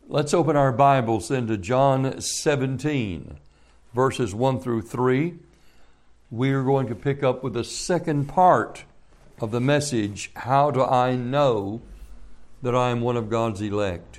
Let's open our Bibles into John 17, verses 1 through 3. We are going to pick up with the second part of the message, How do I know that I am one of God's elect?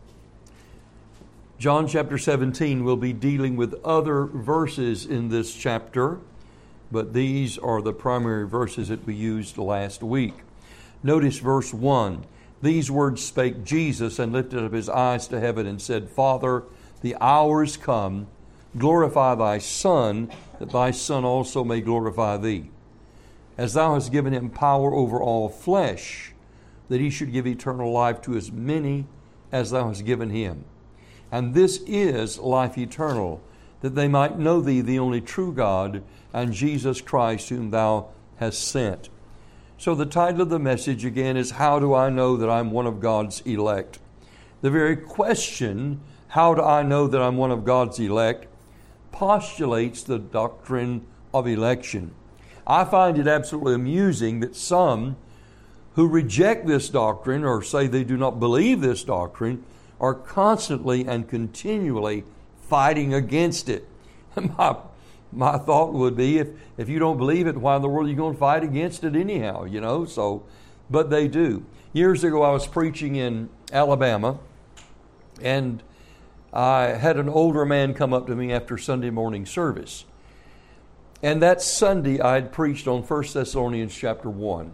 John chapter 17 will be dealing with other verses in this chapter, but these are the primary verses that we used last week. Notice verse 1. These words spake Jesus, and lifted up his eyes to heaven, and said, Father, the hour is come. Glorify thy Son, that thy Son also may glorify thee. As thou hast given him power over all flesh, that he should give eternal life to as many as thou hast given him. And this is life eternal, that they might know thee, the only true God, and Jesus Christ, whom thou hast sent. So the title of the message again is, How do I know that I'm one of God's elect? The very question, how do I know that I'm one of God's elect, postulates the doctrine of election. I find it absolutely amusing that some who reject this doctrine or say they do not believe this doctrine are constantly and continually fighting against it. My thought would be, if you don't believe it, why in the world are you going to fight against it anyhow? But they do. Years ago, I was preaching in Alabama, and I had an older man come up to me after Sunday morning service. And that Sunday, I had preached on 1 Thessalonians chapter 1.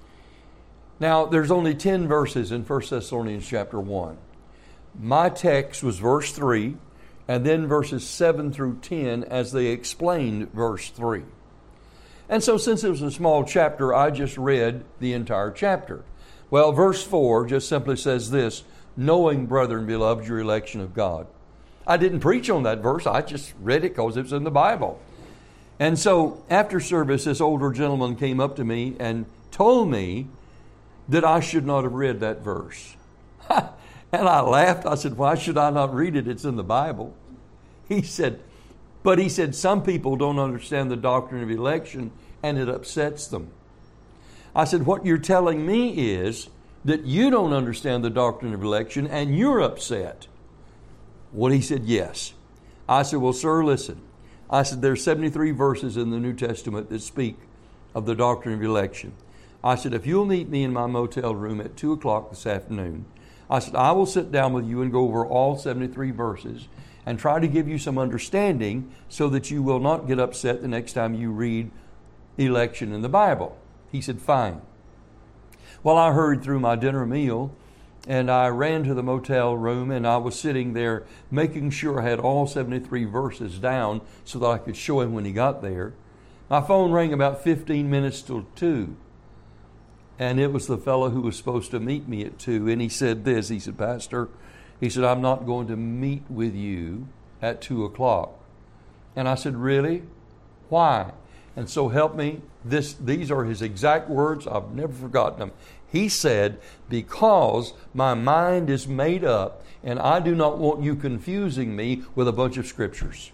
Now, there's only 10 verses in 1 Thessalonians chapter 1. My text was verse 3, and then verses 7 through 10 as they explained verse 3. And so since it was a small chapter, I just read the entire chapter. Well, verse 4 just simply says this, knowing, brethren, beloved, your election of God. I didn't preach on that verse. I just read it because it was in the Bible. And so after service, this older gentleman came up to me and told me that I should not have read that verse. And I laughed. I said, why should I not read it? It's in the Bible. He said, some people don't understand the doctrine of election and it upsets them. I said, what you're telling me is that you don't understand the doctrine of election and you're upset. Well, he said, yes. I said, well, sir, listen. I said, there's 73 verses in the New Testament that speak of the doctrine of election. I said, if you'll meet me in my motel room at 2 o'clock this afternoon, I said, I will sit down with you and go over all 73 verses and try to give you some understanding so that you will not get upset the next time you read election in the Bible. He said, fine. Well, I hurried through my dinner meal and I ran to the motel room and I was sitting there making sure I had all 73 verses down so that I could show him when he got there. My phone rang about 15 minutes till 2. And it was the fellow who was supposed to meet me at 2. And he said this, he said, Pastor, he said, I'm not going to meet with you at 2 o'clock. And I said, really? Why? And so help me, these are his exact words. I've never forgotten them. He said, because my mind is made up and I do not want you confusing me with a bunch of scriptures.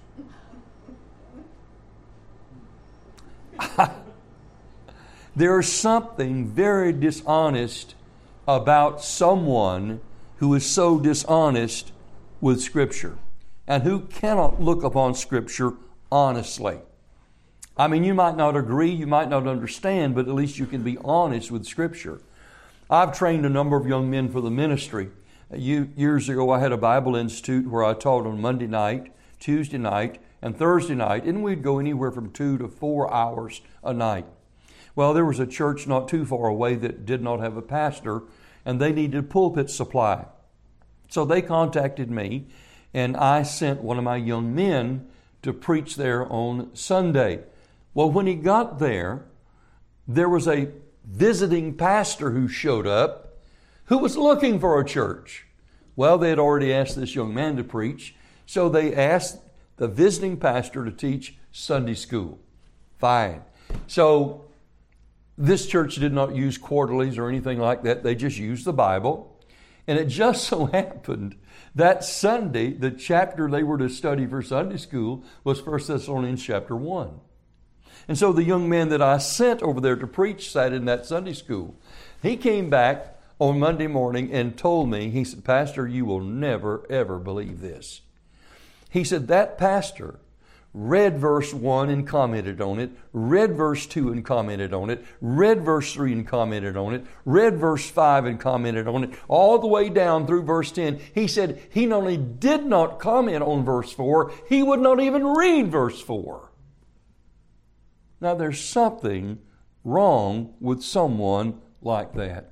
There's something very dishonest about someone who is so dishonest with Scripture and who cannot look upon Scripture honestly. I mean, you might not agree, you might not understand, but at least you can be honest with Scripture. I've trained a number of young men for the ministry. Years ago, I had a Bible institute where I taught on Monday night, Tuesday night, and Thursday night, and we'd go anywhere from 2 to 4 hours a night. Well, there was a church not too far away that did not have a pastor, and they needed pulpit supply. So they contacted me, and I sent one of my young men to preach there on Sunday. Well, when he got there, there was a visiting pastor who showed up who was looking for a church. Well, they had already asked this young man to preach, so they asked the visiting pastor to teach Sunday school. Fine. So this church did not use quarterlies or anything like that. They just used the Bible. And it just so happened that Sunday, the chapter they were to study for Sunday school was 1 Thessalonians chapter 1. And so the young man that I sent over there to preach sat in that Sunday school. He came back on Monday morning and told me, he said, Pastor, you will never, ever believe this. He said, that pastor read verse 1 and commented on it, read verse 2 and commented on it, read verse 3 and commented on it, read verse 5 and commented on it, all the way down through verse 10. He said he not only did not comment on verse 4, he would not even read verse 4. Now there's something wrong with someone like that.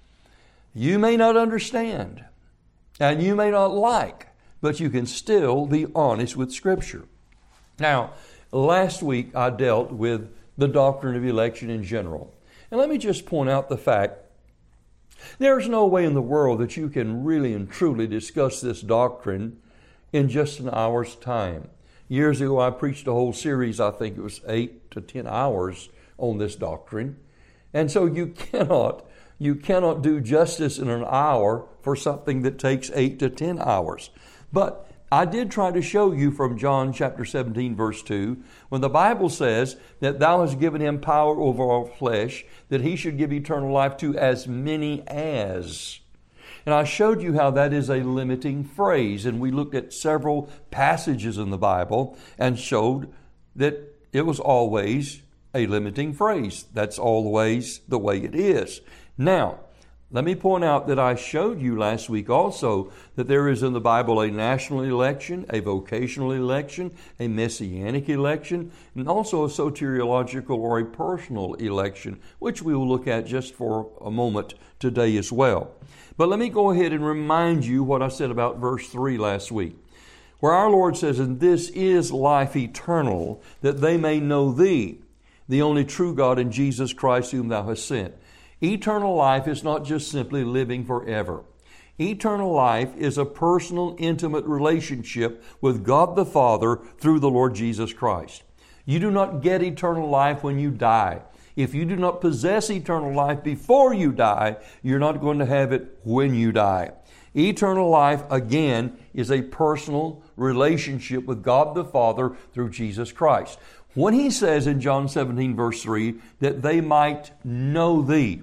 You may not understand, and you may not like, but you can still be honest with Scripture. Now, last week I dealt with the doctrine of election in general. And let me just point out the fact, there's no way in the world that you can really and truly discuss this doctrine in just an hour's time. Years ago I preached a whole series, I think it was 8 to 10 hours on this doctrine. And so you cannot do justice in an hour for something that takes 8 to 10 hours. But I did try to show you from John chapter 17, verse 2, when the Bible says that thou hast given him power over all flesh, that he should give eternal life to as many as. And I showed you how that is a limiting phrase. And we looked at several passages in the Bible and showed that it was always a limiting phrase. That's always the way it is. Now, let me point out that I showed you last week also that there is in the Bible a national election, a vocational election, a messianic election, and also a soteriological or a personal election, which we will look at just for a moment today as well. But let me go ahead and remind you what I said about verse 3 last week, where our Lord says, and this is life eternal, that they may know thee, the only true God, and Jesus Christ whom thou hast sent. Eternal life is not just simply living forever. Eternal life is a personal, intimate relationship with God the Father through the Lord Jesus Christ. You do not get eternal life when you die. If you do not possess eternal life before you die, you're not going to have it when you die. Eternal life, again, is a personal relationship with God the Father through Jesus Christ. When he says in John 17, verse 3, that they might know thee.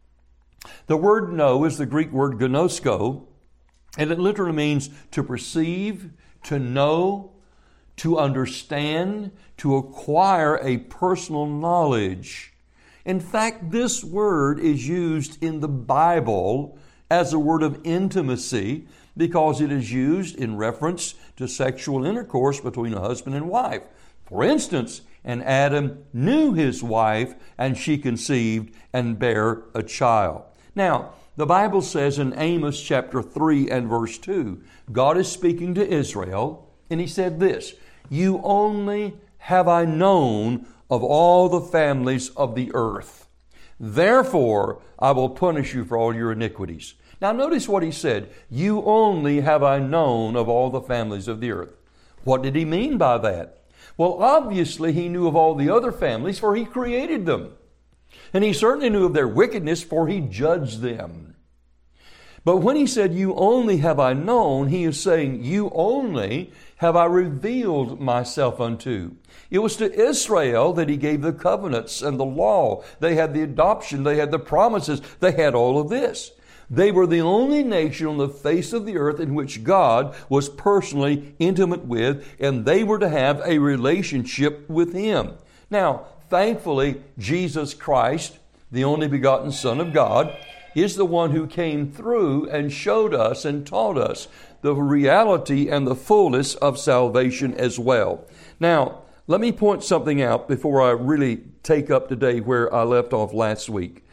The word know is the Greek word gnosko, and it literally means to perceive, to know, to understand, to acquire a personal knowledge. In fact, this word is used in the Bible as a word of intimacy because it is used in reference to sexual intercourse between a husband and wife. For instance, and Adam knew his wife, and she conceived and bare a child. Now, the Bible says in Amos chapter 3 and verse 2, God is speaking to Israel, and he said this, you only have I known of all the families of the earth. Therefore, I will punish you for all your iniquities. Now, notice what he said, you only have I known of all the families of the earth. What did he mean by that? Well, obviously, he knew of all the other families, for he created them. And he certainly knew of their wickedness, for he judged them. But when he said, you only have I known, he is saying, you only have I revealed myself unto. It was to Israel that he gave the covenants and the law. They had the adoption, they had the promises, they had all of this. They were the only nation on the face of the earth in which God was personally intimate with, and they were to have a relationship with him. Now, thankfully, Jesus Christ, the only begotten Son of God, is the one who came through and showed us and taught us the reality and the fullness of salvation as well. Now, let me point something out before I really take up today where I left off last week.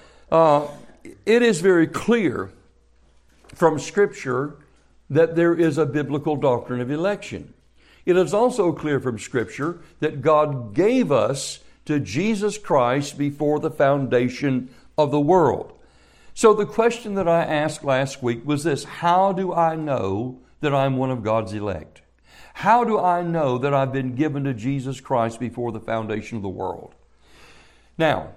It is very clear from Scripture that there is a biblical doctrine of election. It is also clear from Scripture that God gave us to Jesus Christ before the foundation of the world. So the question that I asked last week was this: how do I know that I'm one of God's elect? How do I know that I've been given to Jesus Christ before the foundation of the world? Now,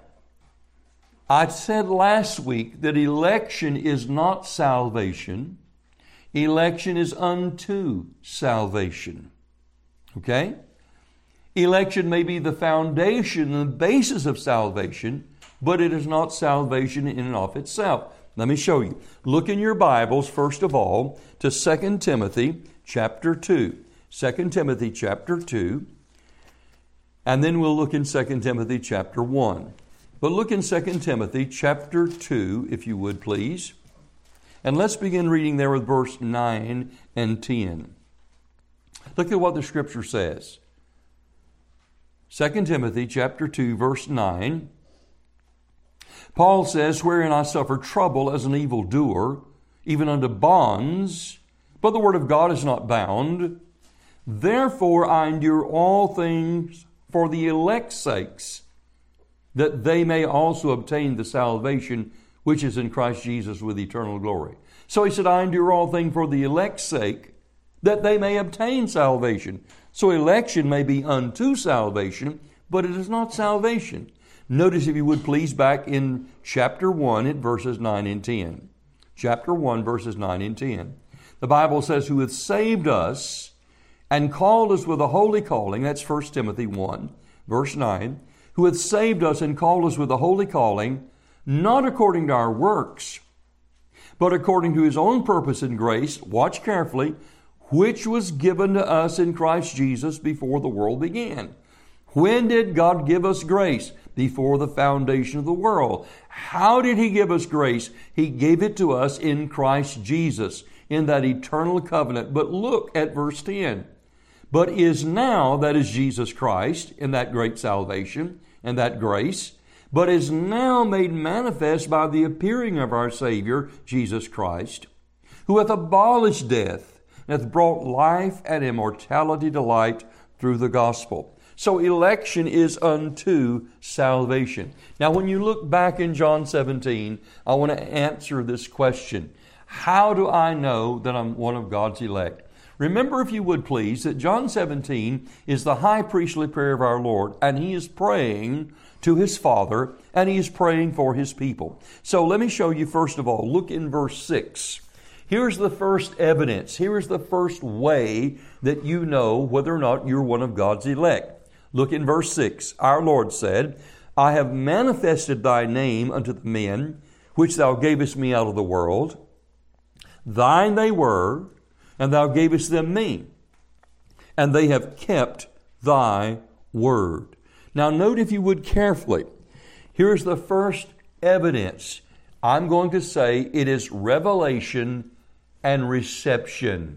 I said last week that election is not salvation. Election is unto salvation. Okay? Election may be the foundation and the basis of salvation, but it is not salvation in and of itself. Let me show you. Look in your Bibles, first of all, to 2 Timothy chapter 2. 2 Timothy chapter 2. And then we'll look in 2 Timothy chapter 1. But look in 2 Timothy chapter 2, if you would please. And let's begin reading there with verse 9 and 10. Look at what the Scripture says. 2 Timothy chapter 2, verse 9. Paul says, wherein I suffer trouble as an evildoer, even unto bonds, but the word of God is not bound. Therefore I endure all things for the elect's sakes, that they may also obtain the salvation which is in Christ Jesus with eternal glory. So he said, I endure all things for the elect's sake, that they may obtain salvation. So election may be unto salvation, but it is not salvation. Notice, if you would please, back in chapter 1 at verses 9 and 10. Chapter 1, verses 9 and 10. The Bible says, who hath saved us and called us with a holy calling. That's 1 Timothy 1, verse 9. Who hath saved us and called us with a holy calling, not according to our works, but according to His own purpose and grace, watch carefully, which was given to us in Christ Jesus before the world began. When did God give us grace? Before the foundation of the world. How did He give us grace? He gave it to us in Christ Jesus, in that eternal covenant. But look at verse 10. But is now, that is Jesus Christ, in that great salvation and that grace, but is now made manifest by the appearing of our Savior, Jesus Christ, who hath abolished death, and hath brought life and immortality to light through the gospel. So election is unto salvation. Now, when you look back in John 17, I want to answer this question. How do I know that I'm one of God's elect? Remember, if you would please, that John 17 is the high priestly prayer of our Lord, and He is praying to His Father, and He is praying for His people. So let me show you, first of all, look in verse 6. Here's the first evidence. Here is the first way that you know whether or not you're one of God's elect. Look in verse 6. Our Lord said, I have manifested Thy name unto the men, which Thou gavest me out of the world. Thine they were, and Thou gavest them me, and they have kept Thy word. Now note, if you would, carefully. Here's the first evidence. I'm going to say it is revelation and reception.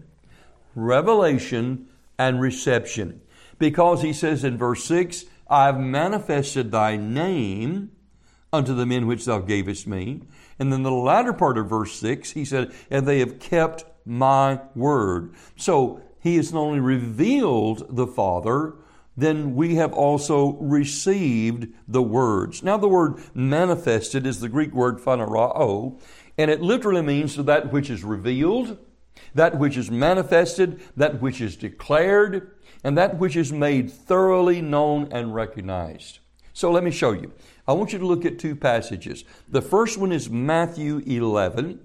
Revelation and reception. Because He says in verse 6, I have manifested Thy name unto the men which Thou gavest me. And then the latter part of verse 6, He said, and they have kept My word. So He has not only revealed the Father, then we have also received the words. Now the word manifested is the Greek word phanerao, and it literally means that which is revealed, that which is manifested, that which is declared, and that which is made thoroughly known and recognized. So let me show you. I want you to look at two passages. The first one is Matthew 11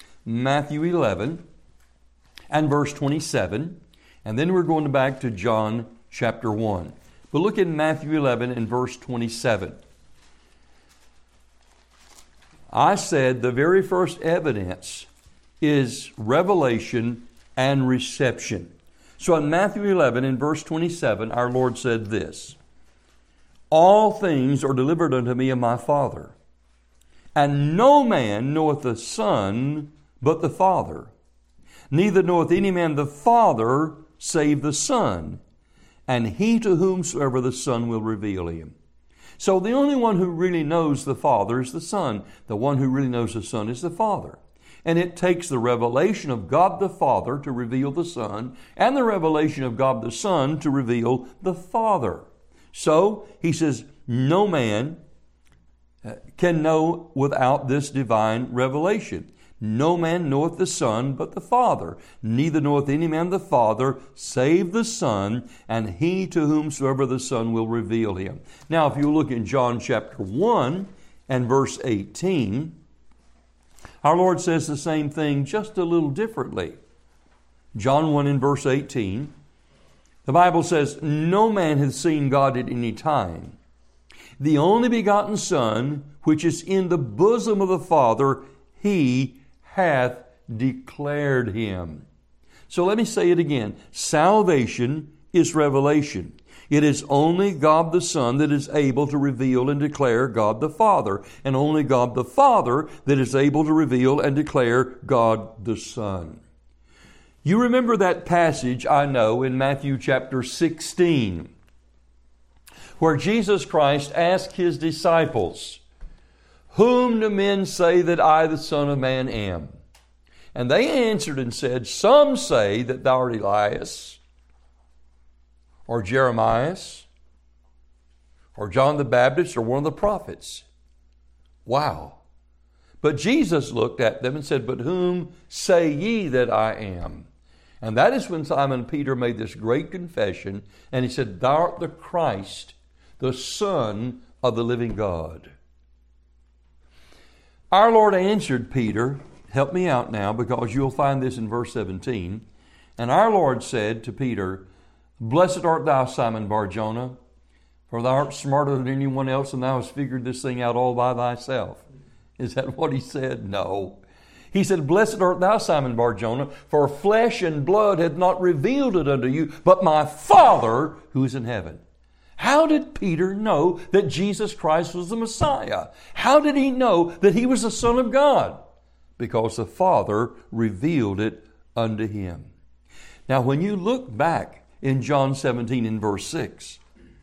and verse 27. And then we're going back to John chapter 1. But look at Matthew 11 and verse 27. I said the very first evidence is revelation and reception. So in Matthew 11 and verse 27, our Lord said this, all things are delivered unto me of my Father, and no man knoweth the Son but the Father. Neither knoweth any man the Father save the Son, and he to whomsoever the Son will reveal Him. So the only one who really knows the Father is the Son. The one who really knows the Son is the Father. And it takes the revelation of God the Father to reveal the Son, and the revelation of God the Son to reveal the Father. So, He says, no man can know without this divine revelation. No man knoweth the Son but the Father. Neither knoweth any man the Father save the Son, and he to whomsoever the Son will reveal Him. Now, if you look in John chapter 1 and verse 18, our Lord says the same thing just a little differently. John 1 and verse 18, the Bible says, no man hath seen God at any time. The only begotten Son, which is in the bosom of the Father, He hath declared him. So let me say it again. Salvation is revelation. It is only God the Son that is able to reveal and declare God the Father, and only God the Father that is able to reveal and declare God the Son. You remember that passage, I know, in Matthew chapter 16, where Jesus Christ asked His disciples, "Whom do men say that I, the Son of Man, am?" And they answered and said, "Some say that thou art Elias, or Jeremiah, or John the Baptist, or one of the prophets." Wow. But Jesus looked at them and said, "But whom say ye that I am?" And that is when Simon Peter made this great confession, and he said, "Thou art the Christ, the Son of the living God." Our Lord answered Peter, help me out now, because you'll find this in verse 17. And our Lord said to Peter, "Blessed art thou, Simon Bar-Jonah, for thou art smarter than anyone else, and thou hast figured this thing out all by thyself." Is that what he said? No. He said, "Blessed art thou, Simon Bar-Jonah, for flesh and blood hath not revealed it unto you, but my Father who is in heaven." How did Peter know that Jesus Christ was the Messiah? How did he know that he was the Son of God? Because the Father revealed it unto him. Now, when you look back in John 17 in verse 6,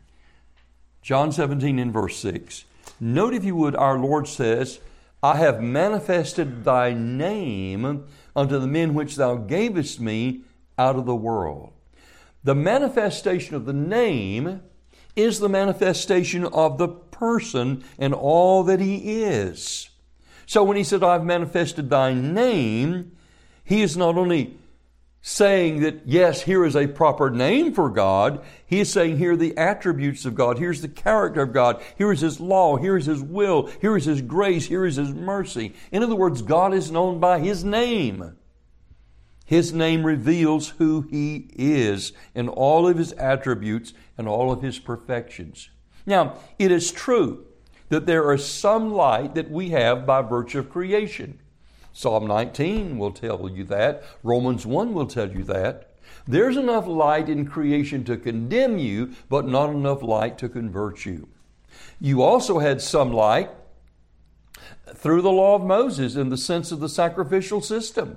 John 17 in verse 6, note if you would, our Lord says, "I have manifested thy name unto the men which thou gavest me out of the world." The manifestation of the name is the manifestation of the person and all that he is. So when he said, "I've manifested thy name," he is not only saying that, yes, here is a proper name for God. He is saying here are the attributes of God. Here's the character of God. Here is His law. Here is His will. Here is His grace. Here is His mercy. In other words, God is known by His name. His name reveals who He is and all of His attributes and all of His perfections. Now, it is true that there is some light that we have by virtue of creation. Psalm 19 will tell you that. Romans 1 will tell you that. There's enough light in creation to condemn you, but not enough light to convert you. You also had some light through the law of Moses in the sense of the sacrificial system.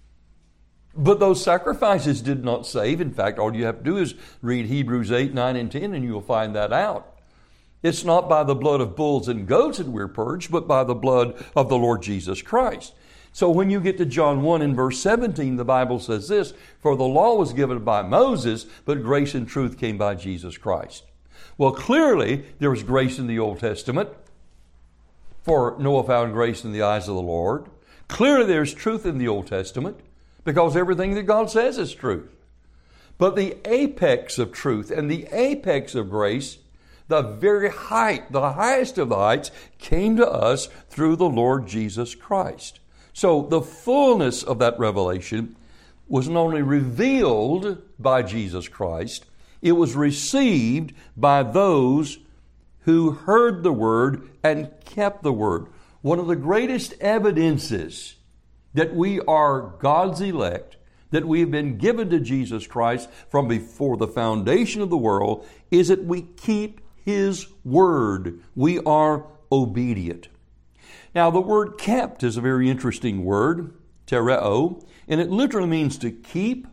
But those sacrifices did not save. In fact, all you have to do is read Hebrews 8, 9, and 10, and you'll find that out. It's not by the blood of bulls and goats that we're purged, but by the blood of the Lord Jesus Christ. So when you get to John 1 in verse 17, the Bible says this, "For the law was given by Moses, but grace and truth came by Jesus Christ." Well, clearly there was grace in the Old Testament, for Noah found grace in the eyes of the Lord. Clearly there's truth in the Old Testament, because everything that God says is truth. But the apex of truth and the apex of grace, the very height, the highest of the heights, came to us through the Lord Jesus Christ. So the fullness of that revelation was not only revealed by Jesus Christ, it was received by those who heard the Word and kept the Word. One of the greatest evidences that we are God's elect, that we have been given to Jesus Christ from before the foundation of the world, is that we keep His Word. We are obedient. Now, the word kept is a very interesting word, tereo, and it literally means to keep,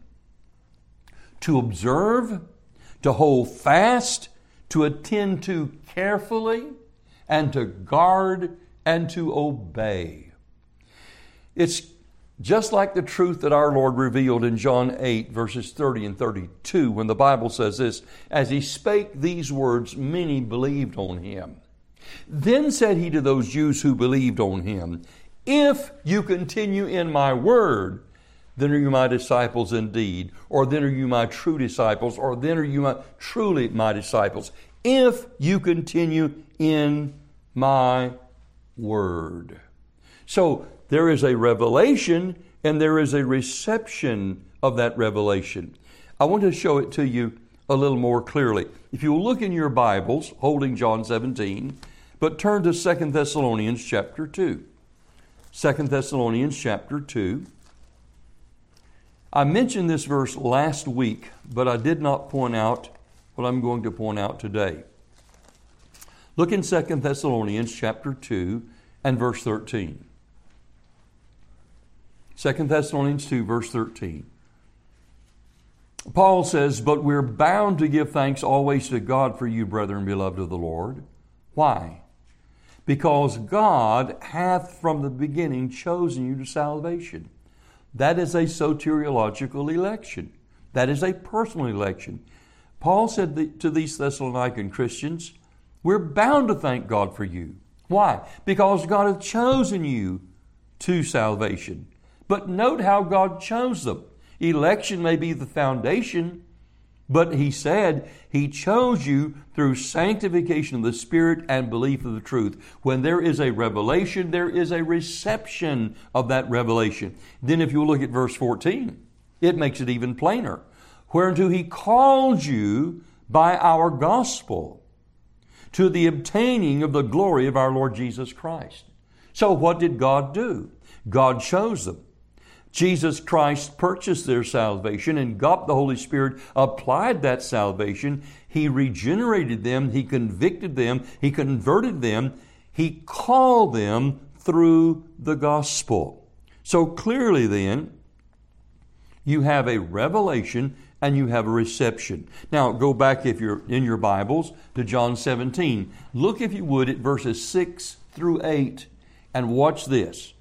to observe, to hold fast, to attend to carefully, and to guard and to obey. It's just like the truth that our Lord revealed in John 8, verses 30 and 32, when the Bible says this, "As He spake these words, many believed on Him. Then said He to those Jews who believed on Him, If you continue in my word, then are you my disciples indeed, or then are you my true disciples, or then are you truly my disciples, if you continue in my word." So there is a revelation and there is a reception of that revelation. I want to show it to you a little more clearly. If you will look in your Bibles, holding John 17, but turn to 2 Thessalonians chapter 2. 2 Thessalonians chapter 2. I mentioned this verse last week, but I did not point out what I'm going to point out today. Look in 2 Thessalonians chapter 2 and verse 13. 2 Thessalonians 2, verse 13. Paul says, "But we're bound to give thanks always to God for you, brethren, beloved of the Lord." Why? "Because God hath from the beginning chosen you to salvation." That is a soteriological election. That is a personal election. Paul said to these Thessalonican Christians, we're bound to thank God for you. Why? Because God hath chosen you to salvation. But note how God chose them. Election may be the foundation, but He said He chose you through sanctification of the Spirit and belief of the truth. When there is a revelation, there is a reception of that revelation. Then if you look at verse 14, it makes it even plainer. "Whereunto He called you by our gospel to the obtaining of the glory of our Lord Jesus Christ." So what did God do? God chose them. Jesus Christ purchased their salvation, and God the Holy Spirit applied that salvation. He regenerated them. He convicted them. He converted them. He called them through the gospel. So clearly then, you have a revelation and you have a reception. Now go back, if you're in your Bibles, to John 17. Look, if you would, at verses 6 through 8 and watch this.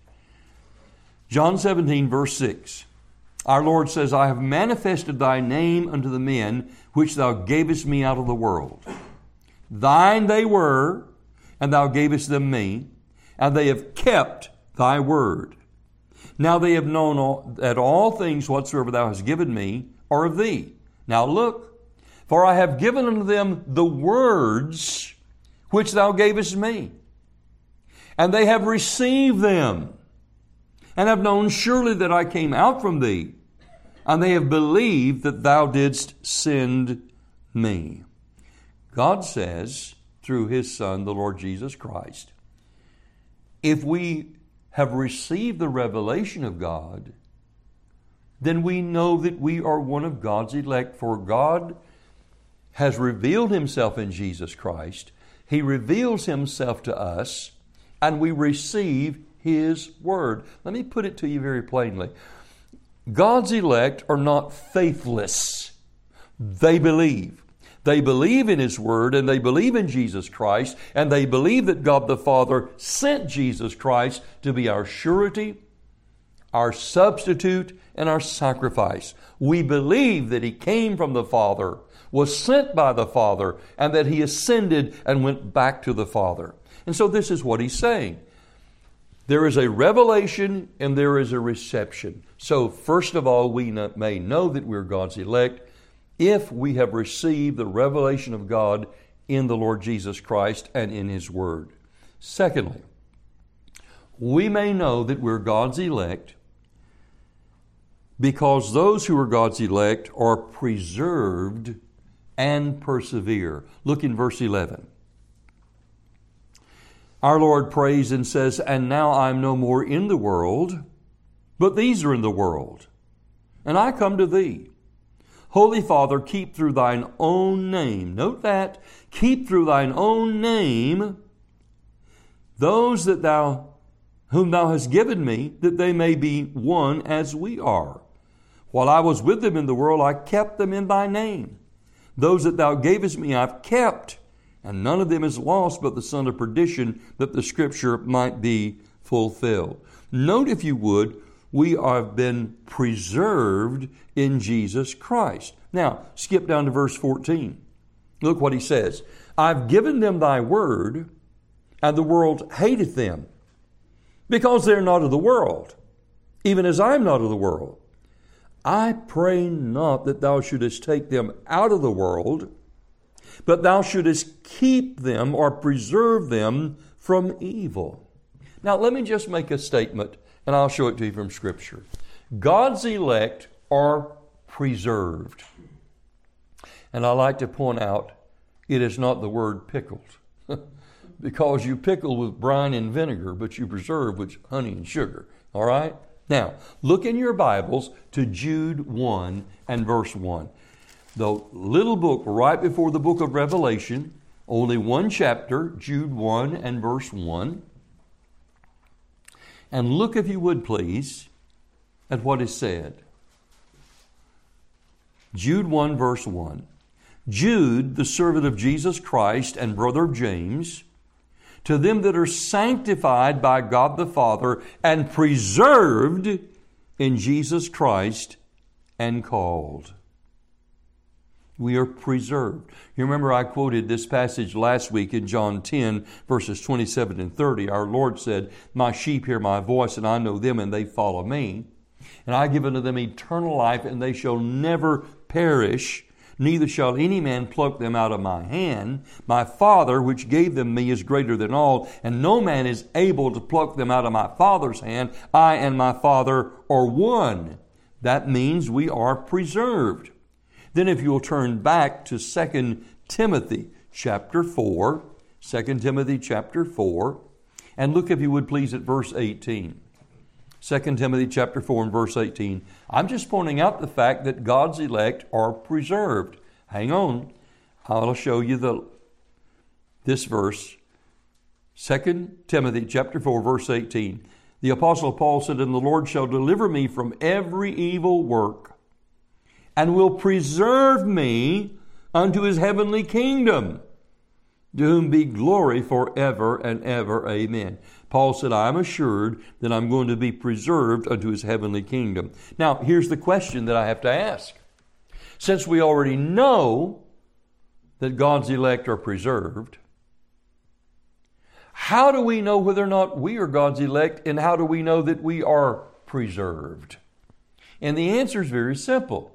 John 17, verse 6. Our Lord says, "I have manifested thy name unto the men which thou gavest me out of the world. Thine they were, and thou gavest them me, and they have kept thy word. Now they have known that all things whatsoever thou hast given me are of thee." Now look, "For I have given unto them the words which thou gavest me, and they have received them, and have known surely that I came out from thee, and they have believed that thou didst send me." God says, through His Son, the Lord Jesus Christ, if we have received the revelation of God, then we know that we are one of God's elect, for God has revealed Himself in Jesus Christ. He reveals Himself to us, and we receive His Word. Let me put it to you very plainly. God's elect are not faithless. They believe. They believe in His Word, and they believe in Jesus Christ, and they believe that God the Father sent Jesus Christ to be our surety, our substitute, and our sacrifice. We believe that He came from the Father, was sent by the Father, and that He ascended and went back to the Father. And so this is what He's saying. There is a revelation and there is a reception. So first of all, we may know that we're God's elect if we have received the revelation of God in the Lord Jesus Christ and in His Word. Secondly, we may know that we're God's elect because those who are God's elect are preserved and persevere. Look in verse 11. Our Lord prays and says, "And now I'm no more in the world, but these are in the world. And I come to thee. Holy Father, keep through thine own name." Note that. "Keep through thine own name those that whom thou hast given me, that they may be one as we are. While I was with them in the world, I kept them in thy name. Those that thou gavest me I've kept, and none of them is lost but the son of perdition, that the scripture might be fulfilled." Note, if you would, we have been preserved in Jesus Christ. Now, skip down to verse 14. Look what he says. "I've given them thy word, and the world hateth them, because they're not of the world, even as I am not of the world. I pray not that thou shouldest take them out of the world, but thou shouldest keep them or preserve them from evil." Now, let me just make a statement, and I'll show it to you from Scripture. God's elect are preserved. And I like to point out, it is not the word pickled. because you pickle with brine and vinegar, but you preserve with honey and sugar. All right? Now, look in your Bibles to Jude 1 and verse 1. The little book right before the book of Revelation, only one chapter, Jude 1 and verse 1. And look, if you would please, at what is said. Jude 1 verse 1. Jude, the servant of Jesus Christ and brother of James, to them that are sanctified by God the Father and preserved in Jesus Christ and called. We are preserved. You remember I quoted this passage last week in John 10, verses 27 and 30. Our Lord said, "My sheep hear my voice, and I know them, and they follow me. And I give unto them eternal life, and they shall never perish, neither shall any man pluck them out of my hand. My Father, which gave them me, is greater than all, and no man is able to pluck them out of my Father's hand. I and my Father are one." That means we are preserved. Then if you'll turn back to 2 Timothy chapter 4, 2 Timothy chapter 4, and look, if you would please, at verse 18. 2 Timothy chapter 4 and verse 18. I'm just pointing out the fact that God's elect are preserved. Hang on. I'll show you this verse. 2 Timothy chapter 4 verse 18. The Apostle Paul said, "And the Lord shall deliver me from every evil work, and will preserve me unto his heavenly kingdom, to whom be glory forever and ever. Amen." Paul said, "I am assured that I'm going to be preserved unto his heavenly kingdom." Now, here's the question that I have to ask. Since we already know that God's elect are preserved, how do we know whether or not we are God's elect, and how do we know that we are preserved? And the answer is very simple.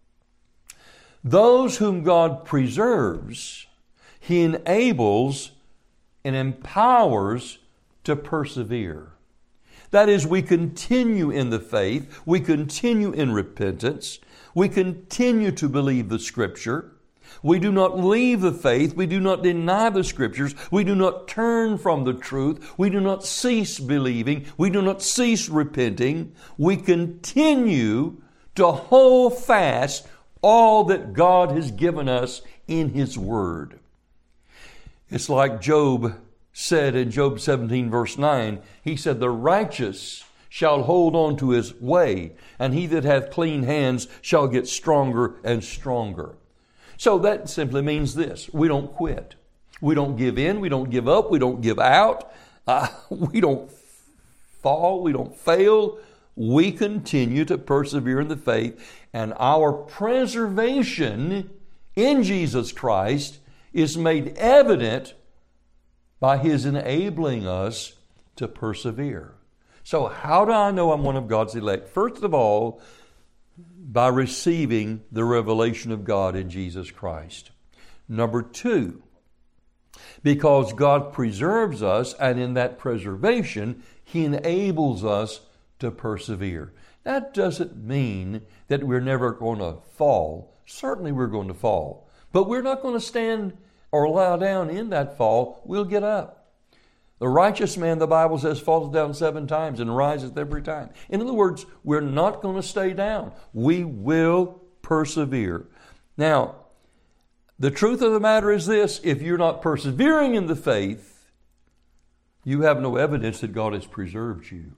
Those whom God preserves, He enables and empowers to persevere. That is, we continue in the faith, we continue in repentance, we continue to believe the Scripture. We do not leave the faith, we do not deny the Scriptures, we do not turn from the truth, we do not cease believing, we do not cease repenting. We continue to hold fast all that God has given us in His Word. It's like Job said in Job 17 verse 9. He said, "The righteous shall hold on to his way, and he that hath clean hands shall get stronger and stronger." So that simply means this: we don't quit. We don't give in. We don't give up. We don't give out. We don't fall. We don't fail. We continue to persevere in the faith, and our preservation in Jesus Christ is made evident by His enabling us to persevere. So how do I know I'm one of God's elect? First of all, by receiving the revelation of God in Jesus Christ. Number two, because God preserves us, and in that preservation, He enables us to persevere. That doesn't mean that we're never going to fall. Certainly we're going to fall. But we're not going to stand or lie down in that fall. We'll get up. The righteous man, the Bible says, falls down 7 times and rises every time. In other words, we're not going to stay down. We will persevere. Now, the truth of the matter is this: if you're not persevering in the faith, you have no evidence that God has preserved you.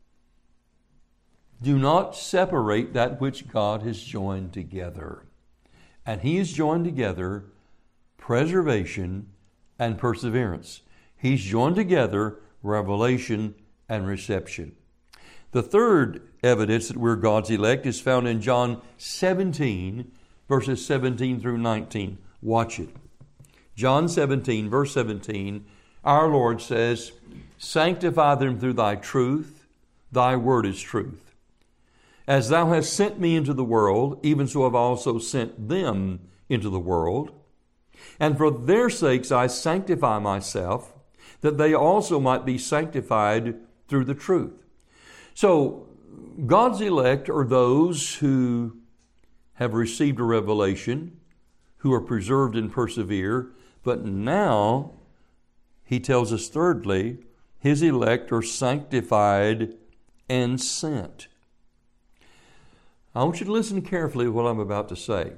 Do not separate that which God has joined together. And He has joined together preservation and perseverance. He's joined together revelation and reception. The third evidence that we're God's elect is found in John 17, verses 17 through 19. Watch it. John 17, verse 17, our Lord says, "Sanctify them through thy truth. Thy word is truth. As thou hast sent me into the world, even so have I also sent them into the world. And for their sakes I sanctify myself, that they also might be sanctified through the truth." So, God's elect are those who have received a revelation, who are preserved and persevere, but now he tells us thirdly, his elect are sanctified and sent. I want you to listen carefully to what I'm about to say.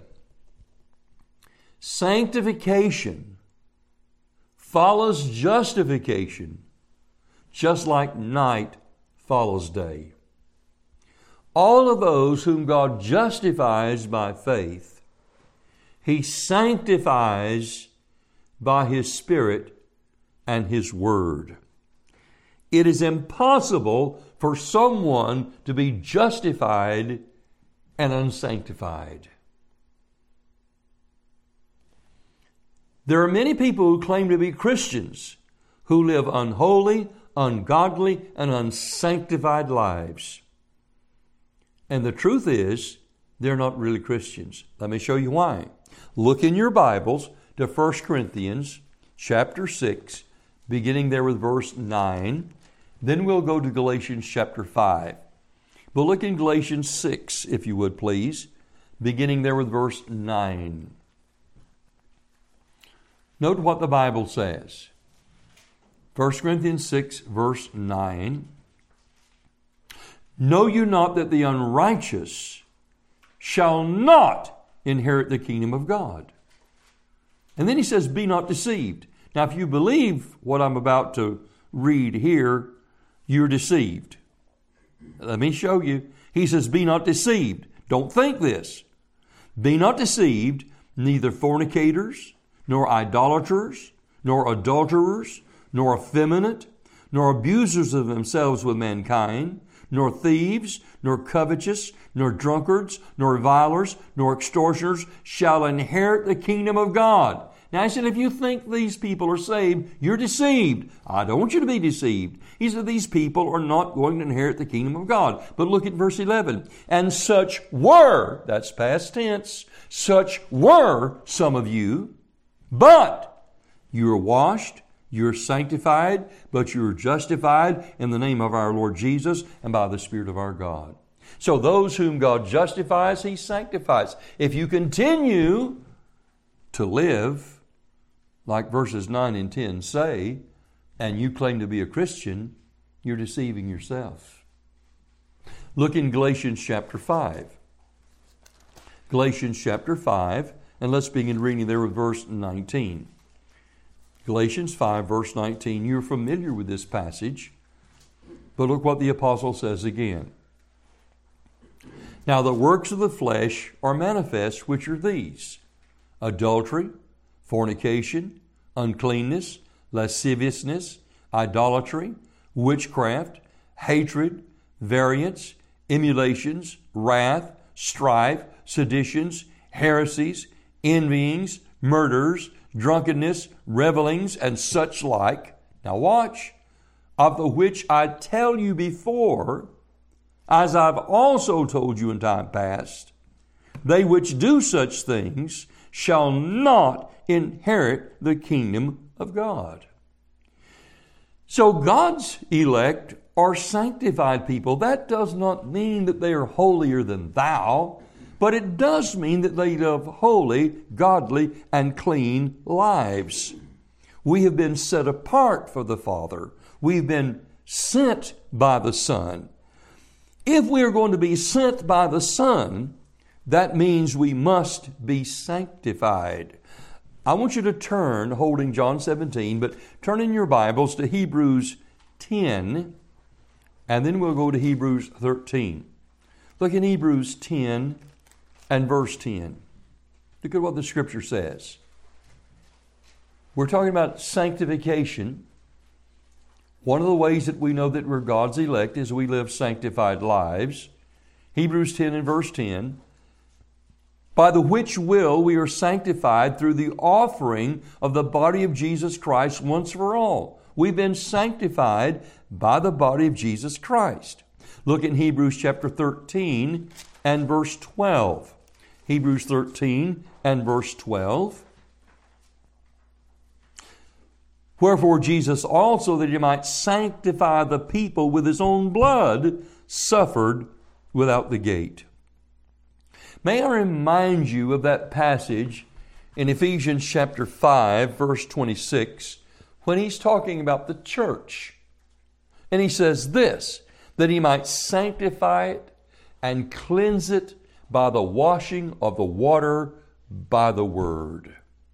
Sanctification follows justification, just like night follows day. All of those whom God justifies by faith, He sanctifies by His Spirit and His Word. It is impossible for someone to be justified and unsanctified. There are many people who claim to be Christians who live unholy, ungodly, and unsanctified lives. And the truth is, they're not really Christians. Let me show you why. Look in your Bibles to 1 Corinthians chapter 6, beginning there with verse 9. Then we'll go to Galatians chapter 5. But look in Galatians 6, if you would please, beginning there with verse 9. Note what the Bible says. 1 Corinthians 6, verse 9. Know you not that the unrighteous shall not inherit the kingdom of God? And then he says, be not deceived. Now, if you believe what I'm about to read here, you're deceived. Let me show you. He says, be not deceived. Don't think this. Be not deceived, neither fornicators, nor idolaters, nor adulterers, nor effeminate, nor abusers of themselves with mankind, nor thieves, nor covetous, nor drunkards, nor revilers, nor extortioners shall inherit the kingdom of God. Now, I said, if you think these people are saved, you're deceived. I don't want you to be deceived. He said, these people are not going to inherit the kingdom of God. But look at verse 11. And such were, that's past tense, such were some of you, but you are washed, you're sanctified, but you're justified in the name of our Lord Jesus and by the Spirit of our God. So those whom God justifies, He sanctifies. If you continue to live like verses 9 and 10 say, and you claim to be a Christian, you're deceiving yourself. Look in Galatians chapter 5. Galatians chapter 5, and let's begin reading there with verse 19. Galatians 5, verse 19. You're familiar with this passage, but look what the apostle says again. Now the works of the flesh are manifest, which are these: adultery, fornication, uncleanness, lasciviousness, idolatry, witchcraft, hatred, variance, emulations, wrath, strife, seditions, heresies, envyings, murders, drunkenness, revelings, and such like. Now watch. Of the which I tell you before, as I've also told you in time past, they which do such things shall not inherit the kingdom of God. So God's elect are sanctified people. That does not mean that they are holier than thou, but it does mean that they live holy, godly, and clean lives. We have been set apart for the Father. We've been sent by the Son. If we are going to be sent by the Son, that means we must be sanctified. I want you to turn, holding John 17, but turn in your Bibles to Hebrews 10, and then we'll go to Hebrews 13. Look in Hebrews 10 and verse 10. Look at what the Scripture says. We're talking about sanctification. One of the ways that we know that we're God's elect is we live sanctified lives. Hebrews 10 and verse 10. By the which will we are sanctified through the offering of the body of Jesus Christ once for all. We've been sanctified by the body of Jesus Christ. Look in Hebrews chapter 13 and verse 12. Hebrews 13 and verse 12. Wherefore Jesus also, that He might sanctify the people with His own blood, suffered without the gate. May I remind you of that passage in Ephesians chapter 5, verse 26, when he's talking about the church. And he says this, that he might sanctify it and cleanse it by the washing of the water by the word.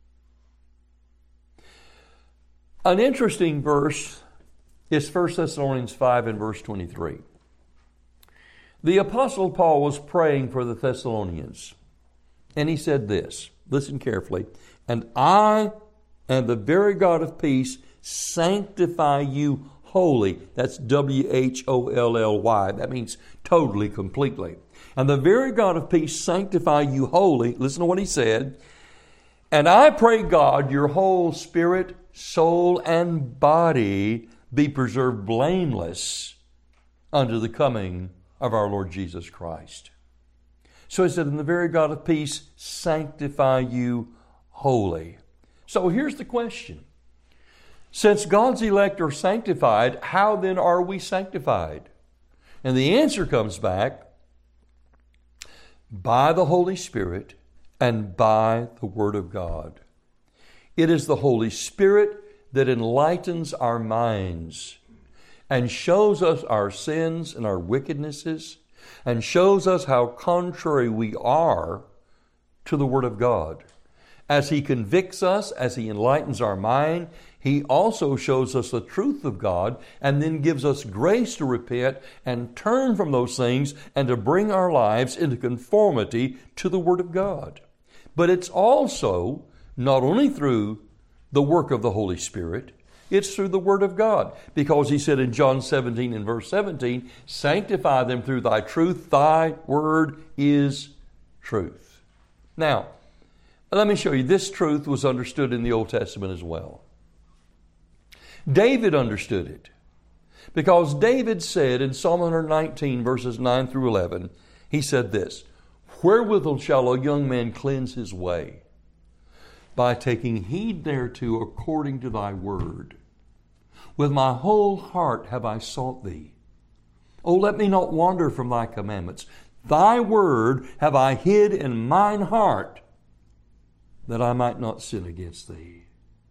An interesting verse is 1 Thessalonians 5 and verse 23. The Apostle Paul was praying for the Thessalonians, and he said this, listen carefully, and I and the very God of peace sanctify you wholly. That's W-H-O-L-L-Y. That means totally, completely. And the very God of peace sanctify you wholly. Listen to what he said. And I pray God your whole spirit, soul, and body be preserved blameless unto the coming of our Lord Jesus Christ. So he said, and the very God of peace sanctify you wholly. So here's the question. Since God's elect are sanctified, how then are we sanctified? And the answer comes back by the Holy Spirit and by the Word of God. It is the Holy Spirit that enlightens our minds and shows us our sins and our wickednesses and shows us how contrary we are to the Word of God. As He convicts us, as He enlightens our mind, He also shows us the truth of God and then gives us grace to repent and turn from those things and to bring our lives into conformity to the Word of God. But it's also not only through the work of the Holy Spirit, it's through the Word of God. Because He said in John 17 and verse 17, sanctify them through Thy truth. Thy Word is truth. Now, let me show you. This truth was understood in the Old Testament as well. David understood it. Because David said in Psalm 119 verses 9 through 11, he said this, wherewithal shall a young man cleanse his way? By taking heed thereto according to Thy word. With my whole heart have I sought Thee. O let me not wander from Thy commandments. Thy word have I hid in mine heart, that I might not sin against Thee.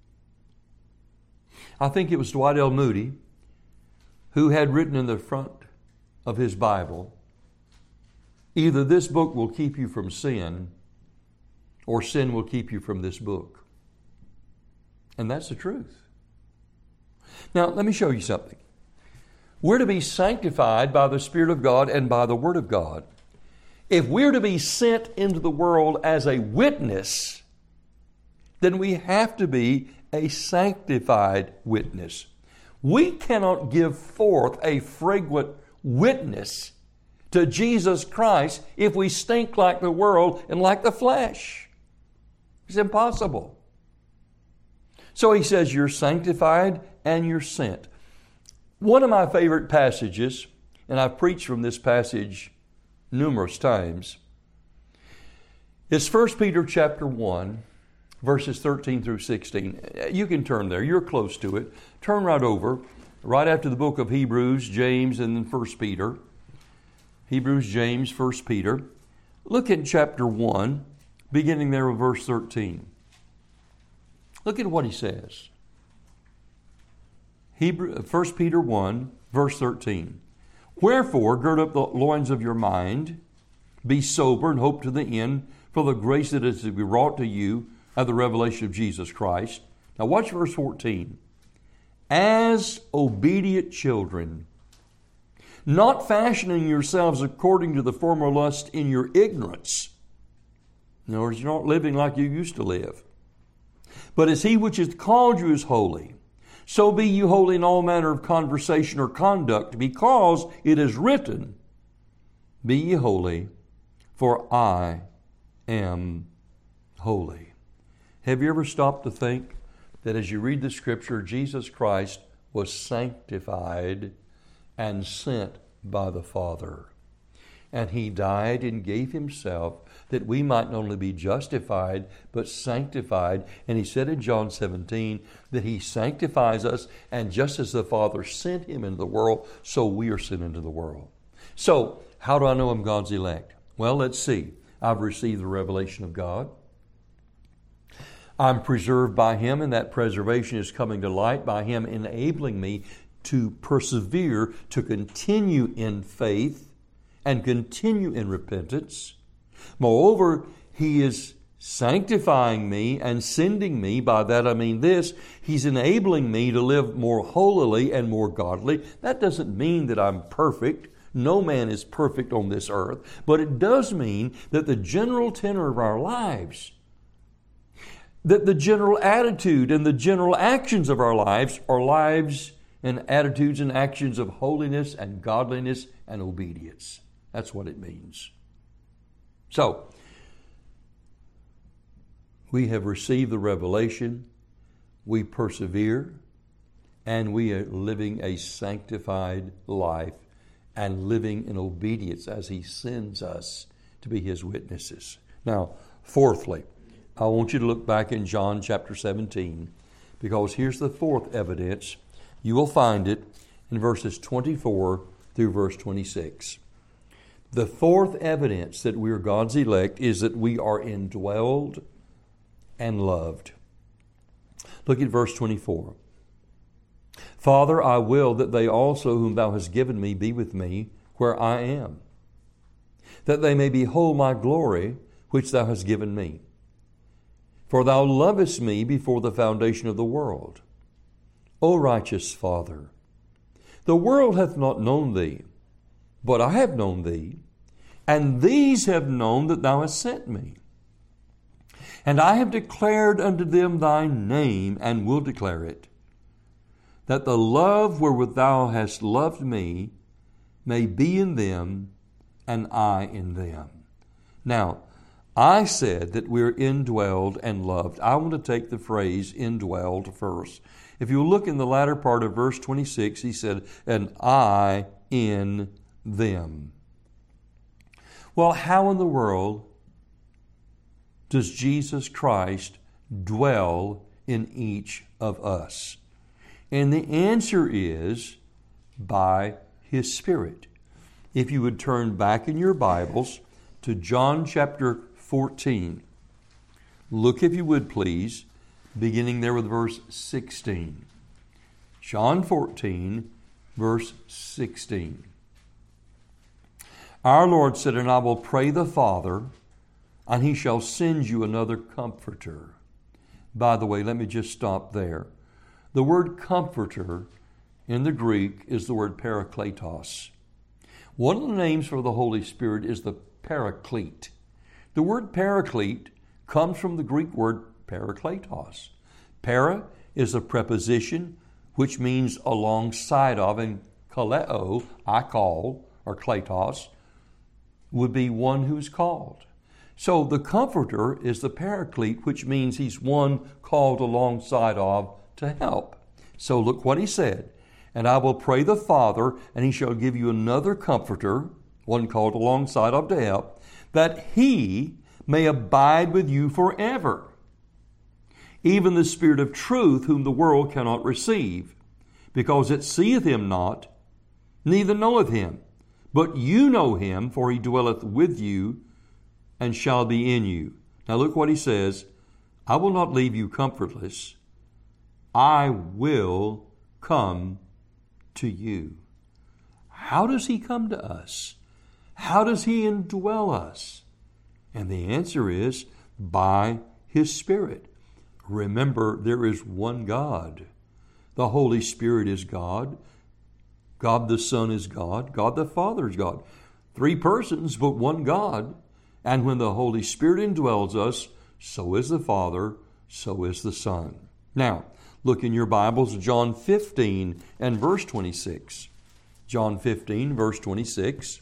I think it was Dwight L. Moody who had written in the front of his Bible, either this book will keep you from sin, or sin will keep you from this book. And that's the truth. Now, let me show you something. We're to be sanctified by the Spirit of God and by the Word of God. If we're to be sent into the world as a witness, then we have to be a sanctified witness. We cannot give forth a fragrant witness to Jesus Christ if we stink like the world and like the flesh. It's impossible. So he says you're sanctified and you're sent. One of my favorite passages, and I've preached from this passage numerous times, is 1 Peter chapter 1, verses 13 through 16. You can turn there. You're close to it. Turn right over, right after the book of Hebrews, James, and then 1 Peter. Hebrews, James, 1 Peter. Look at chapter 1, beginning there with verse 13. Look at what he says. 1 Peter 1, verse 13. Wherefore, gird up the loins of your mind, be sober, and hope to the end for the grace that is to be wrought to you at the revelation of Jesus Christ. Now watch verse 14. As obedient children, not fashioning yourselves according to the former lust in your ignorance. In other words, you're not living like you used to live. But as He which hath called you is holy, so be you holy in all manner of conversation or conduct, because it is written, be ye holy, for I am holy. Have you ever stopped to think that as you read the Scripture, Jesus Christ was sanctified and sent by the Father? And He died and gave Himself that we might not only be justified, but sanctified. And He said in John 17 that He sanctifies us, and just as the Father sent Him into the world, so we are sent into the world. So, how do I know I'm God's elect? Well, let's see. I've received the revelation of God. I'm preserved by Him, and that preservation is coming to light by Him enabling me to persevere, to continue in faith and continue in repentance. Moreover, He is sanctifying me and sending me. By that I mean this: He's enabling me to live more holily and more godly. That doesn't mean that I'm perfect. No man is perfect on this earth. But it does mean that the general tenor of our lives, that the general attitude and the general actions of our lives are lives and attitudes and actions of holiness and godliness and obedience. That's what it means. So, we have received the revelation, we persevere, and we are living a sanctified life and living in obedience as He sends us to be His witnesses. Now, fourthly, I want you to look back in John chapter 17, because here's the fourth evidence. You will find it in verses 24 through verse 26. The fourth evidence that we are God's elect is that we are indwelled and loved. Look at verse 24. Father, I will that they also whom Thou hast given me be with me where I am, that they may behold my glory which Thou hast given me. For Thou lovest me before the foundation of the world. O righteous Father, the world hath not known Thee, but I have known Thee, and these have known that Thou hast sent me. And I have declared unto them Thy name, and will declare it, that the love wherewith Thou hast loved me may be in them, and I in them. Now, I said that we're indwelled and loved. I want to take the phrase indwelled first. If you look in the latter part of verse 26, he said, and I in them. Well, how in the world does Jesus Christ dwell in each of us? And the answer is by His Spirit. If you would turn back in your Bibles to John chapter 14. Look, if you would please, beginning there with verse 16. John 14, verse 16. Our Lord said, and I will pray the Father, and He shall send you another Comforter. By the way, let me just stop there. The word Comforter in the Greek is the word Parakletos. One of the names for the Holy Spirit is the Paraclete. The word Paraclete comes from the Greek word Parakletos. Para is a preposition which means alongside of, and kaleo, I call, or kletos, would be one who's called. So the Comforter is the Paraclete, which means He's one called alongside of to help. So look what He said. And I will pray the Father, and He shall give you another Comforter, one called alongside of to help, that He may abide with you forever. Even the Spirit of truth, whom the world cannot receive, because it seeth Him not, neither knoweth Him. But you know Him, for He dwelleth with you, and shall be in you. Now look what He says. I will not leave you comfortless. I will come to you. How does He come to us? How does He indwell us? And the answer is by His Spirit. Remember, there is one God. The Holy Spirit is God. God the Son is God. God the Father is God. Three persons, but one God. And when the Holy Spirit indwells us, so is the Father, so is the Son. Now, look in your Bibles, John 15 and verse 26. John 15, verse 26.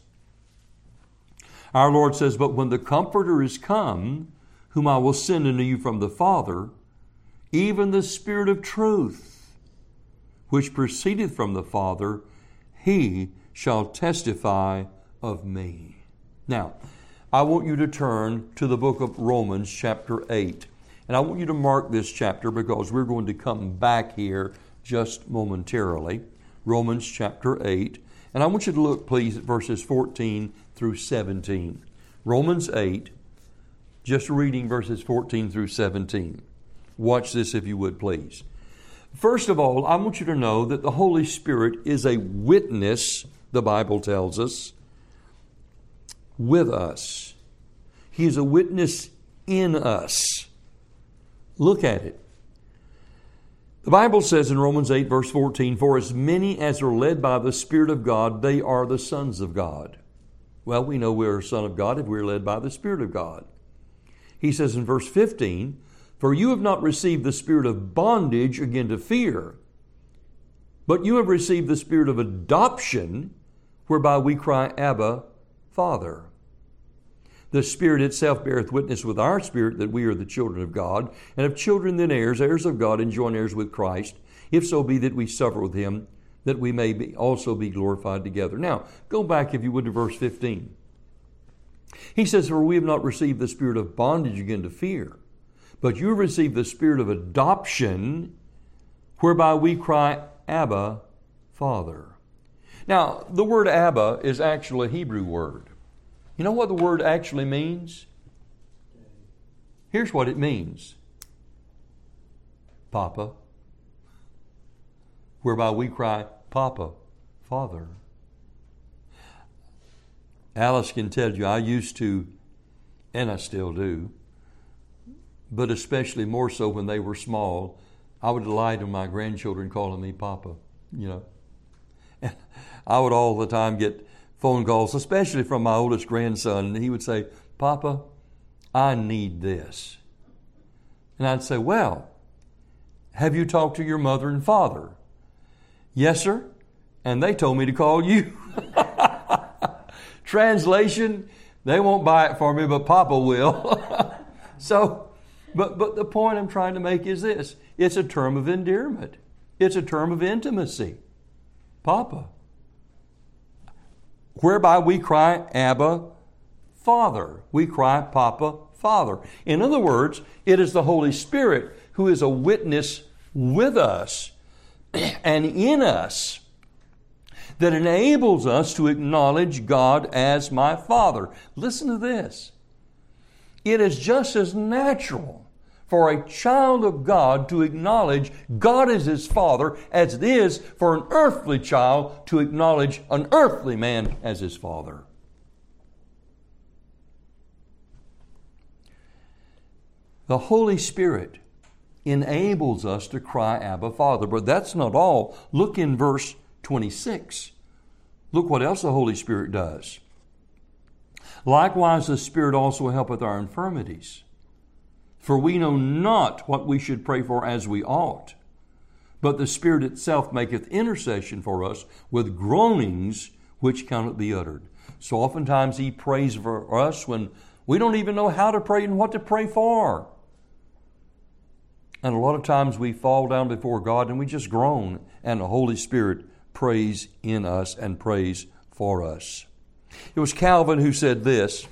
Our Lord says, but when the Comforter is come, whom I will send unto you from the Father, even the Spirit of truth, which proceedeth from the Father, He shall testify of me. Now, I want you to turn to the book of Romans chapter 8. And I want you to mark this chapter because we're going to come back here just momentarily. Romans chapter 8. And I want you to look, please, at verses 14 through 17. Romans 8, just reading verses 14 through 17. Watch this if you would, please. First of all, I want you to know that the Holy Spirit is a witness, the Bible tells us, with us. He is a witness in us. Look at it. The Bible says in Romans 8, verse 14, "For as many as are led by the Spirit of God, they are the sons of God." Well, we know we're a son of God if we're led by the Spirit of God. He says in verse 15, "For you have not received the spirit of bondage again to fear, but you have received the spirit of adoption, whereby we cry, Abba, Father." The Spirit itself beareth witness with our spirit that we are the children of God, and if children then heirs, heirs of God, and joint heirs with Christ, if so be that we suffer with Him, that we may also be glorified together. Now, go back, if you would, to verse 15. He says, "For we have not received the spirit of bondage again to fear, but you have received the spirit of adoption, whereby we cry, Abba, Father." Now, the word Abba is actually a Hebrew word. You know what the word actually means? Here's what it means. Papa. Whereby we cry, Papa, Father. Alice can tell you, I used to, and I still do, but especially more so when they were small, I would delight in my grandchildren calling me Papa, you know. And I would all the time get phone calls, especially from my oldest grandson, and he would say, "Papa, I need this." And I'd say, "Well, have you talked to your mother and father?" "Yes, sir, and they told me to call you." Translation, they won't buy it for me, but Papa will. So, but the point I'm trying to make is this. It's a term of endearment. It's a term of intimacy. Papa. Whereby we cry, Abba, Father. We cry, Papa, Father. In other words, it is the Holy Spirit who is a witness with us and in us that enables us to acknowledge God as my Father. Listen to this. It is just as natural for a child of God to acknowledge God as his Father as it is for an earthly child to acknowledge an earthly man as his father. The Holy Spirit enables us to cry, Abba, Father. But that's not all. Look in verse 26. Look what else the Holy Spirit does. "Likewise the Spirit also helpeth our infirmities. For we know not what we should pray for as we ought. But the Spirit itself maketh intercession for us with groanings which cannot be uttered." So oftentimes He prays for us when we don't even know how to pray and what to pray for. And a lot of times we fall down before God and we just groan, and the Holy Spirit prays in us and prays for us. It was Calvin who said this,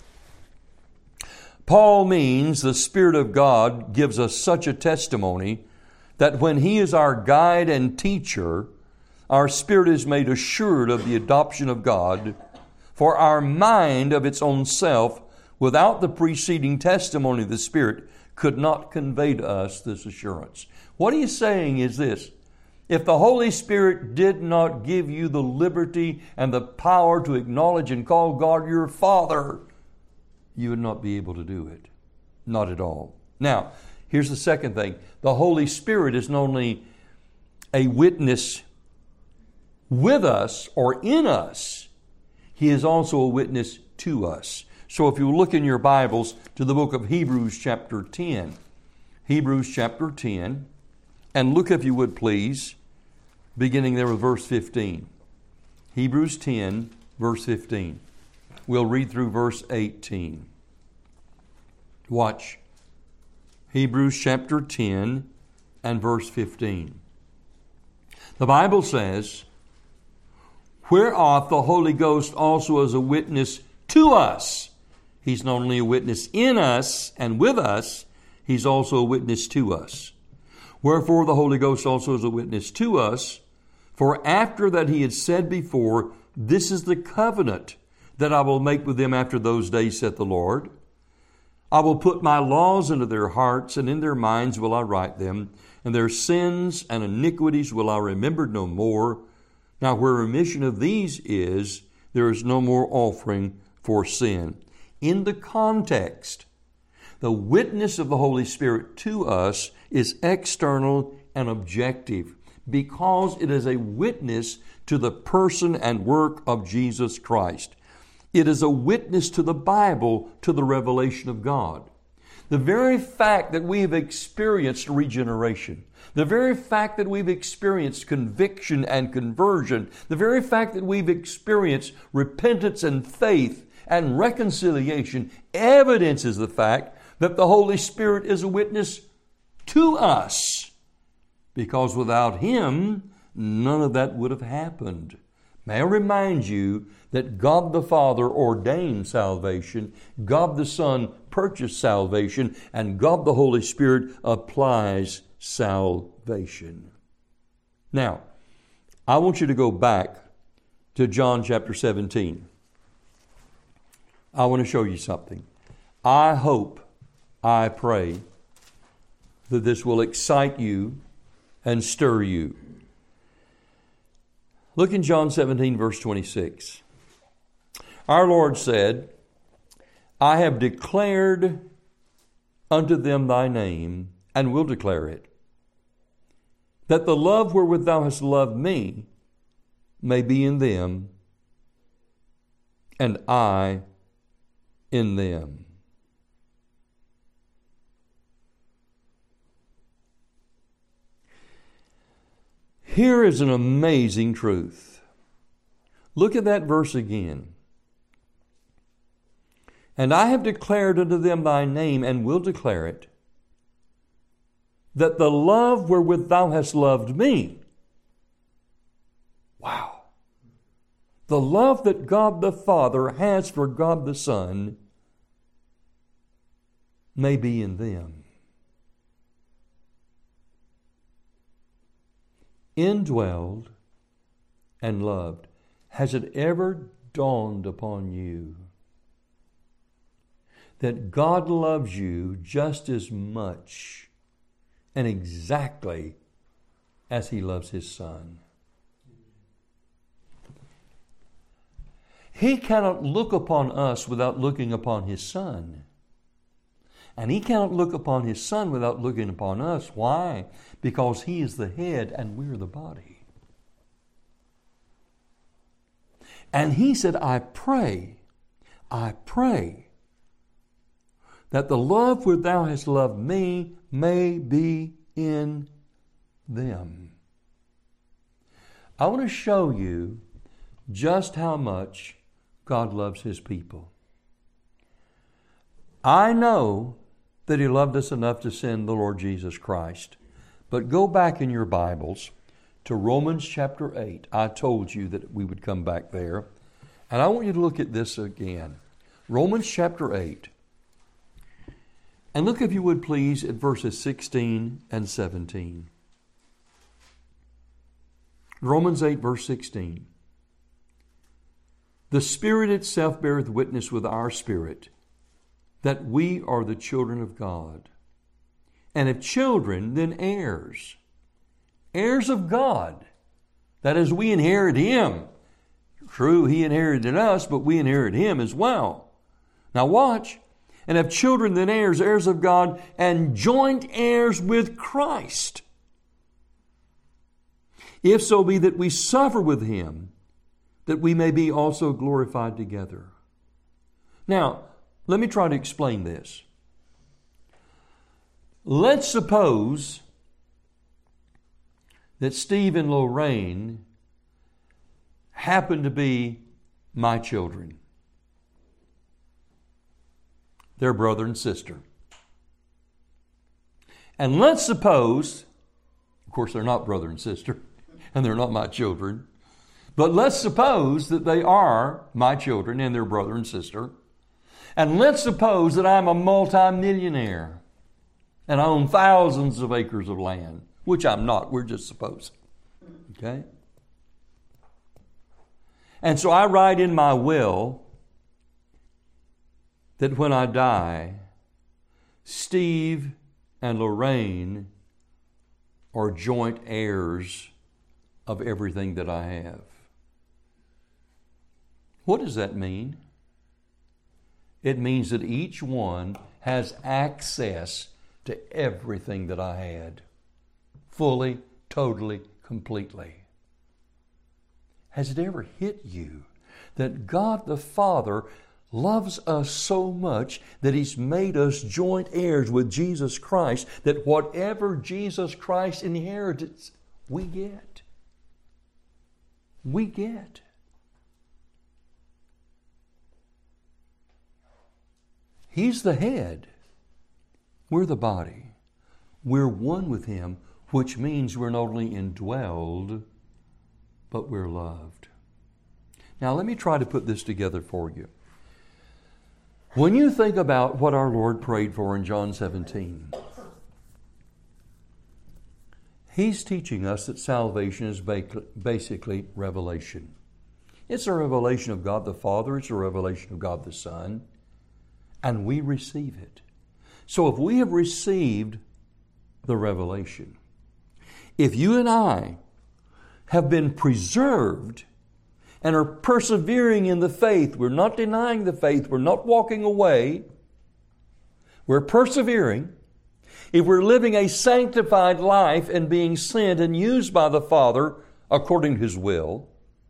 "Paul means the Spirit of God gives us such a testimony that when He is our guide and teacher, our spirit is made assured of the adoption of God, for our mind of its own self, without the preceding testimony of the Spirit, could not convey to us this assurance." What he's saying is this: if the Holy Spirit did not give you the liberty and the power to acknowledge and call God your Father, you would not be able to do it. Not at all. Now, here's the second thing. The Holy Spirit is not only a witness with us or in us, He is also a witness to us. So if you look in your Bibles to the book of Hebrews chapter 10, Hebrews chapter 10, and look, if you would please, beginning there with verse 15. Hebrews 10, verse 15. We'll read through verse 18. Watch. Hebrews chapter 10 and verse 15. The Bible says, "Whereof the Holy Ghost also is a witness to us." He's not only a witness in us and with us, He's also a witness to us. "Wherefore the Holy Ghost also is a witness to us. For after that He had said before, This is the covenant that I will make with them after those days, saith the Lord. I will put my laws into their hearts, and in their minds will I write them, and their sins and iniquities will I remember no more. Now where remission of these is, there is no more offering for sin. In the context, the witness of the Holy Spirit to us is external and objective because it is a witness to the person and work of Jesus Christ. It is a witness to the Bible, to the revelation of God. The very fact that we have experienced regeneration, the very fact that we've experienced conviction and conversion, the very fact that we've experienced repentance and faith and reconciliation evidences the fact that the Holy Spirit is a witness to us. Because without Him, none of that would have happened. May I remind you that God the Father ordained salvation, God the Son purchased salvation, and God the Holy Spirit applies salvation. Now, I want you to go back to John chapter 17. I want to show you something. I hope, I pray, that this will excite you and stir you. Look in John 17, verse 26. Our Lord said, I have declared unto them thy name, and will declare it, that the love wherewith thou hast loved me may be in them, and I in them. Here is an amazing truth. Look at that verse again. And I have declared unto them thy name, and will declare it, that the love wherewith thou hast loved me. Wow. The love that God the Father has for God the Son may be in them. Indwelled and loved. Has it ever dawned upon you that God loves you just as much and exactly as He loves His Son? He cannot look upon us without looking upon His Son. And He cannot look upon His Son without looking upon us. Why? Because He is the head and we're the body. And He said, I pray that the love which thou hast loved me may be in them. I want to show you just how much God loves His people. I know that He loved us enough to send the Lord Jesus Christ. But go back in your Bibles to Romans chapter 8. I told you that we would come back there. And I want you to look at this again. Romans chapter 8. And look, if you would please, at verses 16 and 17. Romans 8, verse 16. The Spirit itself beareth witness with our spirit that we are the children of God. And if children, then heirs. Heirs of God. That is, we inherit Him. True, He inherited us, but we inherit Him as well. Now watch. And if children, then heirs, heirs of God, and joint heirs with Christ. If so be that we suffer with Him, that we may be also glorified together. Now, let me try to explain this. Let's suppose that Steve and Lorraine happen to be my children. They're brother and sister. And let's suppose, of course they're not brother and sister, and they're not my children, but let's suppose that they are my children and they're brother and sister. And let's suppose that I'm a multi-millionaire and I own thousands of acres of land, which I'm not. We're just supposing. Okay? And so I write in my will that when I die, Steve and Lorraine are joint heirs of everything that I have. What does that mean? It means that each one has access to everything that I had. Fully, totally, completely. Has it ever hit you that God the Father loves us so much that He's made us joint heirs with Jesus Christ, that whatever Jesus Christ inherits, we get? We get. He's the head. We're the body. We're one with Him, which means we're not only indwelled, but we're loved. Now, let me try to put this together for you. When you think about what our Lord prayed for in John 17, He's teaching us that salvation is basically revelation. It's a revelation of God the Father. It's a revelation of God the Son. And we receive it. So if we have received the revelation, if you and I have been preserved and are persevering in the faith, we're not denying the faith, we're not walking away, we're persevering. If we're living a sanctified life and being sent and used by the Father according to His will,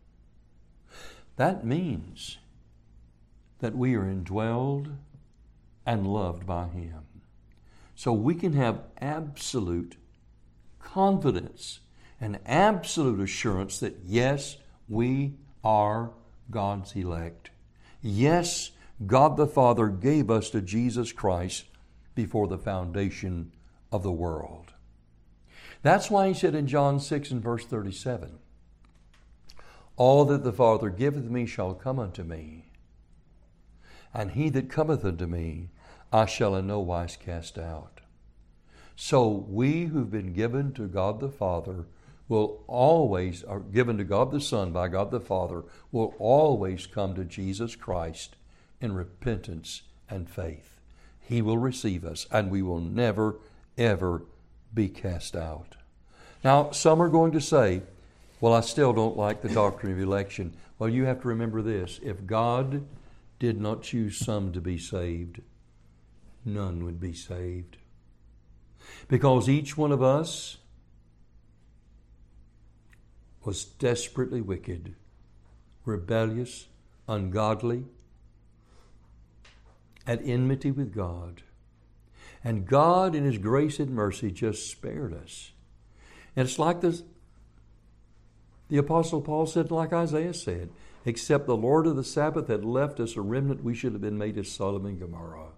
that means that we are indwelled and loved by Him. So we can have absolute confidence and absolute assurance that yes, we are God's elect. Yes, God the Father gave us to Jesus Christ before the foundation of the world. That's why He said in John 6 and verse 37, all that the Father giveth me shall come unto me, and he that cometh unto me I shall in no wise cast out. So we who've been given to God the Father will always, or given to God the Son by God the Father, will always come to Jesus Christ in repentance and faith. He will receive us, and we will never, ever be cast out. Now, some are going to say, well, I still don't like the doctrine of election. Well, you have to remember this. If God did not choose some to be saved, none would be saved. Because each one of us was desperately wicked, rebellious, ungodly, at enmity with God. And God, in His grace and mercy, just spared us. And it's like the Apostle Paul said, like Isaiah said, except the Lord of the Sabbath had left us a remnant, we should have been made as Sodom and Gomorrah.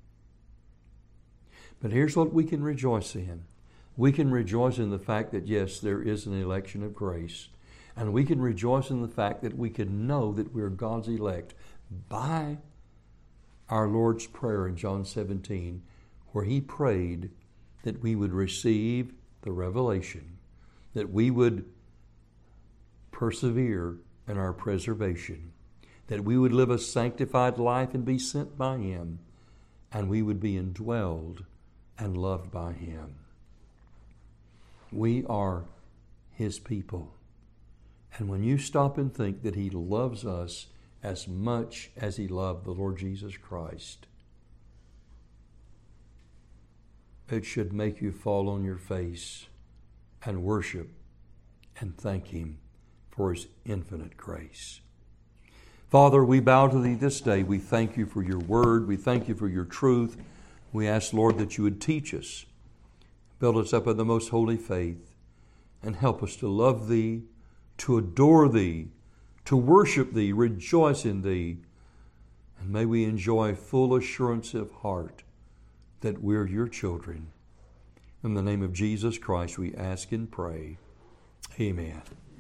But here's what we can rejoice in. We can rejoice in the fact that, yes, there is an election of grace. And we can rejoice in the fact that we can know that we're God's elect by our Lord's prayer in John 17, where He prayed that we would receive the revelation, that we would persevere in our preservation, that we would live a sanctified life and be sent by Him, and we would be indwelled and loved by Him. We are His people. And when you stop and think that He loves us as much as He loved the Lord Jesus Christ, it should make you fall on your face and worship and thank Him for His infinite grace. Father, we bow to Thee this day. We thank You for Your word. We thank You for Your truth. We ask, Lord, that You would teach us, build us up in the most holy faith, and help us to love Thee, to adore Thee, to worship Thee, rejoice in Thee, and may we enjoy full assurance of heart that we're Your children. In the name of Jesus Christ we ask and pray. Amen.